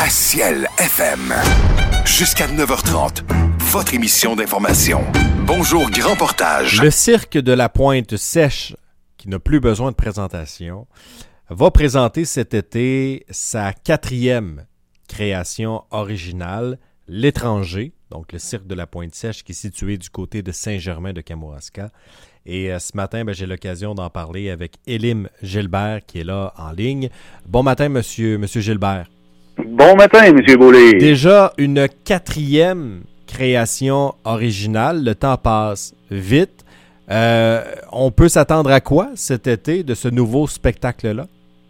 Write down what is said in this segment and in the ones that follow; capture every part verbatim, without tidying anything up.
à Ciel F M. Jusqu'à neuf heures trente, votre émission d'information. Bonjour Grand Portage. Le cirque de la Pointe Sèche, qui n'a plus besoin de présentation, va présenter cet été sa quatrième création originale, L'Étranger, donc le cirque de la Pointe Sèche qui est situé du côté de Saint-Germain-de-Kamouraska. Et euh, ce matin, ben, j'ai l'occasion d'en parler avec Élim Gilbert qui est là en ligne. Bon matin, monsieur, monsieur Gilbert. Bon matin, monsieur Beaulieu. Déjà une quatrième création originale. Le temps passe vite. Euh, on peut s'attendre à quoi cet été de ce nouveau spectacle-là?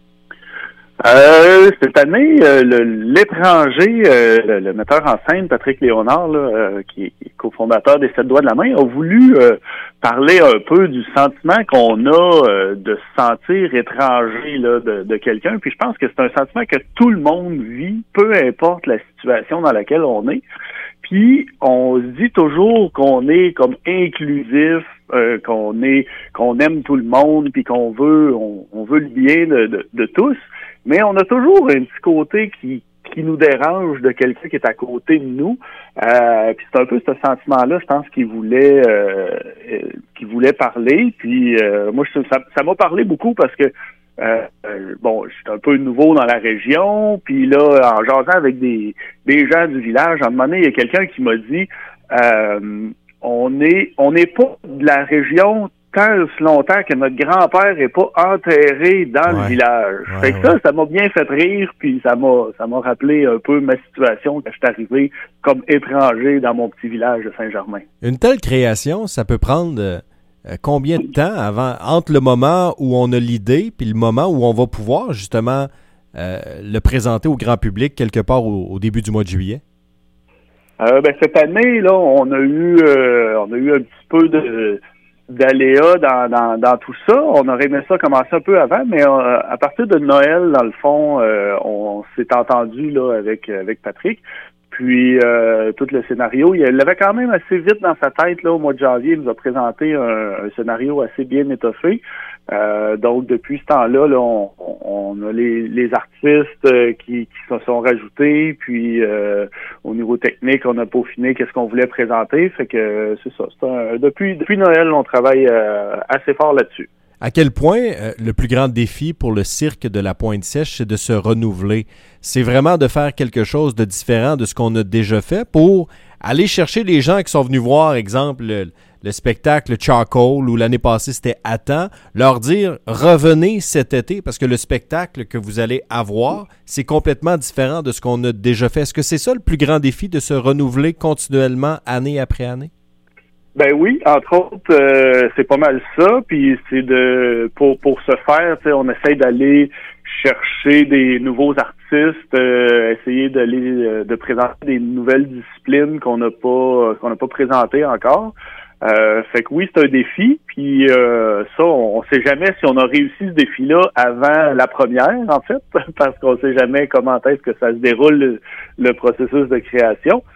Euh, cette année, euh, le, l'étranger, euh, le, le metteur en scène, Patrick Léonard, là, euh, qui, est, qui est cofondateur des Sept Doigts de la Main, a voulu euh, parler un peu du sentiment qu'on a euh, de se sentir étranger là, de, de quelqu'un. Puis je pense que c'est un sentiment que tout le monde vit, peu importe la situation dans laquelle on est. Puis on se dit toujours qu'on est comme inclusif, euh, qu'on est, qu'on aime tout le monde, puis qu'on veut, on, on veut le bien de, de, de tous. Mais on a toujours un petit côté qui qui nous dérange de quelqu'un qui est à côté de nous. Euh, puis c'est un peu ce sentiment-là, je pense, qu'il voulait euh, qu'il voulait parler. Puis euh, moi, je, ça, ça m'a parlé beaucoup parce que euh, euh, bon, je suis un peu nouveau dans la région. Puis là, en jasant avec des des gens du village, à un moment donné, il y a quelqu'un qui m'a dit euh, on est on n'est pas de la région tant aussi longtemps que notre grand-père n'est pas enterré dans ouais. le village. Ouais, fait que ouais. ça, ça m'a bien fait rire, puis ça m'a ça m'a rappelé un peu ma situation quand je suis arrivé comme étranger dans mon petit village de Saint-Germain. Une telle création, ça peut prendre euh, combien de temps avant, entre le moment où on a l'idée puis le moment où on va pouvoir justement euh, le présenter au grand public quelque part au, au début du mois de juillet? Euh, ben cette année, là, on a eu euh, on a eu un petit peu de d'aléas dans, dans, dans tout ça. On aurait aimé ça commencer un peu avant, mais euh, à partir de Noël, dans le fond, euh, on s'est entendu là avec avec Patrick. Puis euh, tout le scénario, il l'avait quand même assez vite dans sa tête là au mois de janvier. Il nous a présenté un, un scénario assez bien étoffé. Euh, donc depuis ce temps-là, là, on, on a les, les artistes euh, qui, qui se sont rajoutés. Puis euh, au niveau technique, on a peaufiné qu'est-ce qu'on voulait présenter. Fait que euh, c'est ça. C'est un, depuis depuis Noël, on travaille euh, assez fort là-dessus. À quel point euh, le plus grand défi pour le cirque de la Pointe Sèche, c'est de se renouveler? C'est vraiment de faire quelque chose de différent de ce qu'on a déjà fait pour aller chercher les gens qui sont venus voir, exemple, le, le spectacle Charcoal, où l'année passée c'était à temps, leur dire « Revenez cet été » parce que le spectacle que vous allez avoir, c'est complètement différent de ce qu'on a déjà fait. Est-ce que c'est ça le plus grand défi, de se renouveler continuellement année après année? Ben oui, entre autres, euh, c'est pas mal ça. Puis c'est de pour pour ce faire, tu sais, on essaye d'aller chercher des nouveaux artistes, euh, essayer d'aller euh, de présenter des nouvelles disciplines qu'on n'a pas qu'on n'a pas présentées encore. Euh, fait que oui, c'est un défi. Puis euh, ça, on, on sait jamais si on a réussi ce défi-là avant la première, en fait, parce qu'on sait jamais comment est-ce que ça se déroule le, le processus de création.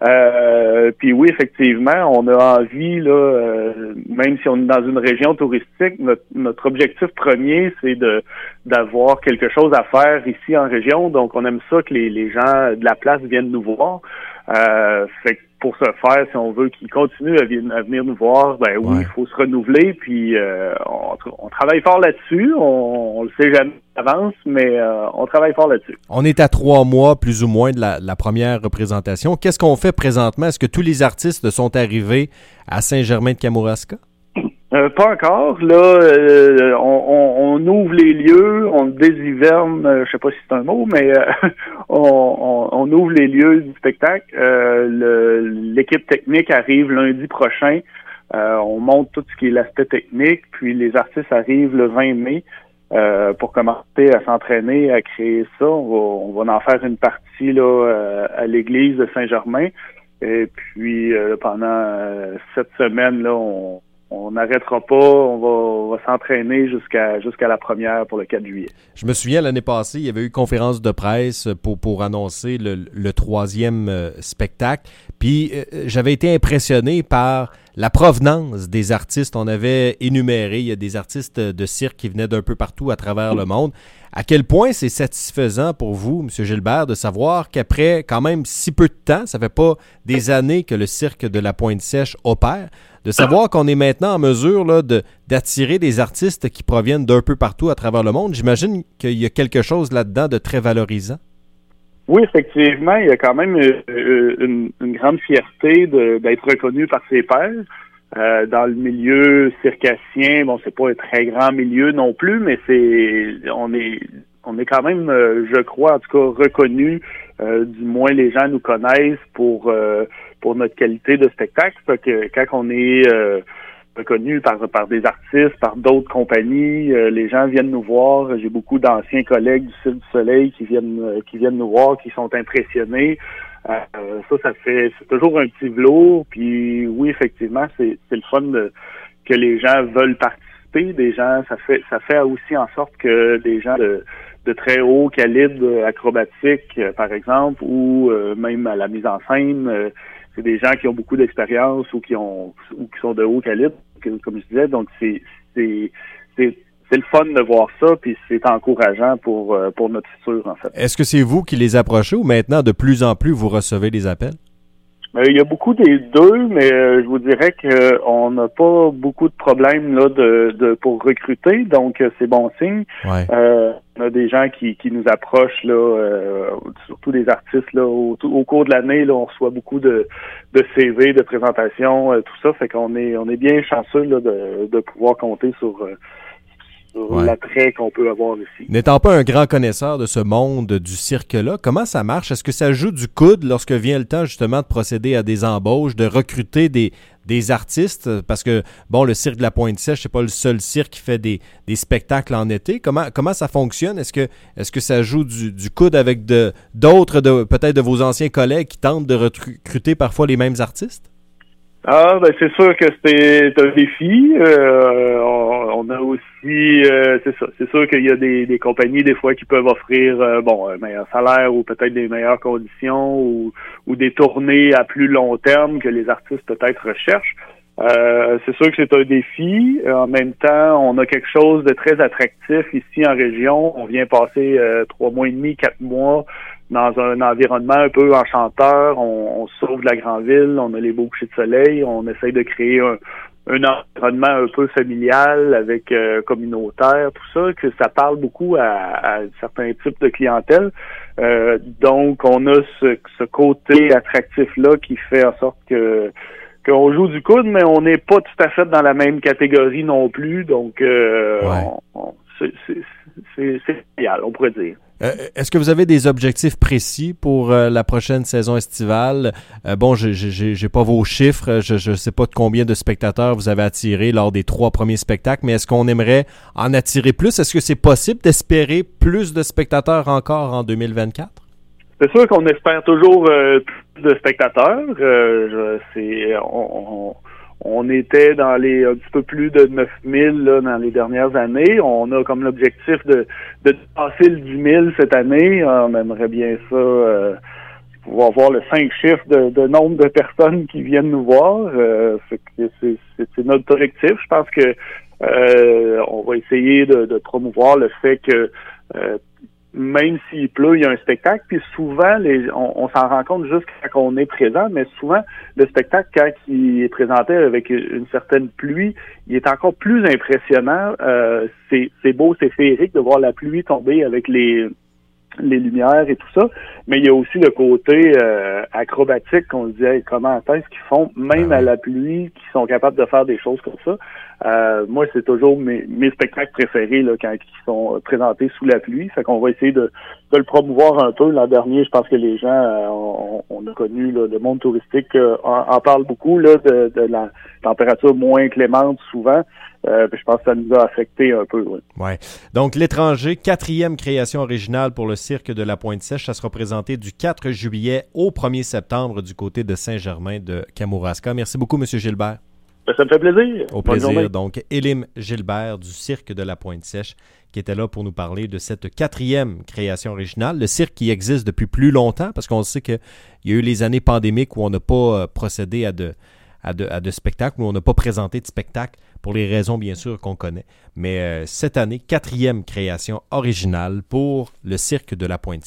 Euh, puis oui, effectivement, on a envie, là, euh, même si on est dans une région touristique, notre, notre objectif premier, c'est de d'avoir quelque chose à faire ici en région. Donc, on aime ça que les, les gens de la place viennent nous voir. Euh, fait que pour ce faire, si on veut qu'ils continuent à, vi- à venir nous voir, ben oui, ouais. il faut se renouveler. Puis euh, on, on travaille fort là-dessus. On, on le sait jamais d'avance, mais euh, on travaille fort là-dessus. On est à trois mois, plus ou moins, de la, la première représentation. Qu'est-ce qu'on fait présentement? Est-ce que tous les artistes sont arrivés à Saint-Germain-de-Kamouraska? Euh, pas encore. Là, euh, on, on, on ouvre les lieux, on déshiverne, euh, je sais pas si c'est un mot, mais euh, on, on, on ouvre les lieux du spectacle. Euh, le, l'équipe technique arrive lundi prochain. Euh, on monte tout ce qui est l'aspect technique, puis les artistes arrivent le vingt mai euh, pour commencer à s'entraîner, à créer ça. On va, on va en faire une partie là euh, à l'église de Saint-Germain. Et puis euh, pendant euh, cette semaine là, on On n'arrêtera pas, on va, on va s'entraîner jusqu'à jusqu'à la première pour le quatre juillet. Je me souviens, l'année passée, il y avait eu une conférence de presse pour, pour annoncer le, le troisième euh, spectacle. Puis euh, j'avais été impressionné par la provenance des artistes. On avait énuméré, il y a des artistes de cirque qui venaient d'un peu partout à travers le monde. À quel point c'est satisfaisant pour vous, M. Gilbert, de savoir qu'après quand même si peu de temps, ça fait pas des années que le cirque de la Pointe-Sèche opère, de savoir qu'on est maintenant en mesure là, de, d'attirer des artistes qui proviennent d'un peu partout à travers le monde. J'imagine qu'il y a quelque chose là-dedans de très valorisant. Oui, effectivement, il y a quand même euh, une, une grande fierté de, d'être reconnu par ses pairs. Euh, dans le milieu circassien, bon, c'est pas un très grand milieu non plus, mais c'est on est on est quand même, euh, je crois, en tout cas, reconnu. Euh, du moins, les gens nous connaissent pour euh, pour notre qualité de spectacle. Fait que quand on est euh, reconnu par par des artistes, par d'autres compagnies, euh, les gens viennent nous voir. J'ai beaucoup d'anciens collègues du Cirque du Soleil qui viennent euh, qui viennent nous voir, qui sont impressionnés. Euh, ça, ça fait c'est toujours un petit velours. Puis oui, effectivement, c'est c'est le fun de, que les gens veulent participer. Des gens, ça fait ça fait aussi en sorte que des gens de de très haut calibre acrobatique, euh, par exemple, ou euh, même à la mise en scène, euh, c'est des gens qui ont beaucoup d'expérience ou qui ont ou qui sont de haut calibre, comme je disais. Donc c'est c'est c'est c'est le fun de voir ça, puis c'est encourageant pour pour notre futur, en fait. Est-ce que c'est vous qui les approchez ou maintenant, de plus en plus, vous recevez des appels? Euh, il y a beaucoup des deux, mais euh, je vous dirais que on n'a pas beaucoup de problèmes là de, de pour recruter, donc euh, c'est bon signe. Ouais. Euh, on a des gens qui, qui nous approchent là, euh, surtout des artistes là au, au cours de l'année là, on reçoit beaucoup de, de C V, de présentations, euh, tout ça, fait qu'on est on est bien chanceux là de, de pouvoir compter sur euh, Ouais. l'attrait qu'on peut avoir ici. N'étant pas un grand connaisseur de ce monde du cirque-là, comment ça marche? Est-ce que ça joue du coude lorsque vient le temps justement de procéder à des embauches, de recruter des, des artistes? Parce que, bon, le cirque de la Pointe-Sèche, c'est pas le seul cirque qui fait des, des spectacles en été. Comment, comment ça fonctionne? Est-ce que, est-ce que ça joue du, du coude avec de, d'autres, de, peut-être de vos anciens collègues qui tentent de recruter parfois les mêmes artistes? Ah, ben c'est sûr que c'est un défi. Euh, on, on a aussi, euh, c'est ça, c'est sûr qu'il y a des, des compagnies des fois qui peuvent offrir, euh, bon, un meilleur salaire ou peut-être des meilleures conditions ou, ou des tournées à plus long terme que les artistes peut-être recherchent. Euh, c'est sûr que c'est un défi. En même temps, on a quelque chose de très attractif ici en région. On vient passer euh, trois mois et demi, quatre mois dans un environnement un peu enchanteur. On, on sauve la grande ville, on a les beaux couchers de soleil, on essaye de créer un, un environnement un peu familial avec euh, communautaire, tout ça, que ça parle beaucoup à, à certains types de clientèle. Euh, donc, on a ce, ce côté attractif-là qui fait en sorte que qu'on joue du coude, mais on n'est pas tout à fait dans la même catégorie non plus. Donc, euh, ouais. on, on, c'est, c'est, c'est, c'est idéal, on pourrait dire. Euh, est-ce que vous avez des objectifs précis pour euh, la prochaine saison estivale? Euh, bon, j'ai, j'ai, j'ai pas vos chiffres, je ne sais pas de combien de spectateurs vous avez attiré lors des trois premiers spectacles, mais est-ce qu'on aimerait en attirer plus? Est-ce que c'est possible d'espérer plus de spectateurs encore en deux mille vingt-quatre? C'est sûr qu'on espère toujours euh, plus de spectateurs. Euh, je, c'est, on, on, on était dans les un petit peu plus de neuf mille là, dans les dernières années. On a comme l'objectif de, de dépasser le dix mille cette année. On aimerait bien ça, euh, pouvoir voir le cinq chiffres de, de nombre de personnes qui viennent nous voir. Euh, c'est, c'est, c'est, c'est notre objectif. Je pense que euh, on va essayer de, de promouvoir le fait que euh, même s'il pleut, il y a un spectacle, puis souvent, les, on, on s'en rend compte juste quand on est présent, mais souvent, le spectacle, quand il est présenté avec une certaine pluie, il est encore plus impressionnant. Euh, c'est, c'est beau, c'est féerique de voir la pluie tomber avec les les lumières et tout ça, mais il y a aussi le côté euh, acrobatique qu'on se dit, hey, comment est-ce qu'ils font, même à la pluie, qui sont capables de faire des choses comme ça. Euh, moi, c'est toujours mes, mes spectacles préférés là, quand ils sont présentés sous la pluie. Fait qu'on va essayer de, de le promouvoir un peu. L'an dernier, je pense que les gens, euh, on, on a connu là, le monde touristique euh, en, en parle beaucoup là, de, de la température moins clémente souvent. Euh, je pense que ça nous a affecté un peu. Oui. Ouais. Donc, L'étranger, quatrième création originale pour le cirque de la Pointe-Sèche. Ça sera présenté du quatre juillet au premier septembre du côté de Saint-Germain de Kamouraska. Merci beaucoup, M. Gilbert. Ça me fait plaisir. Au plaisir. Donc, Élim Gilbert du cirque de la Pointe-Sèche qui était là pour nous parler de cette quatrième création originale. Le cirque qui existe depuis plus longtemps parce qu'on sait qu'il y a eu les années pandémiques où on n'a pas procédé à de... à de, à de spectacles, où on n'a pas présenté de spectacle pour les raisons, bien sûr, qu'on connaît. Mais euh, cette année, quatrième création originale pour le Cirque de la Pointe-Sèche.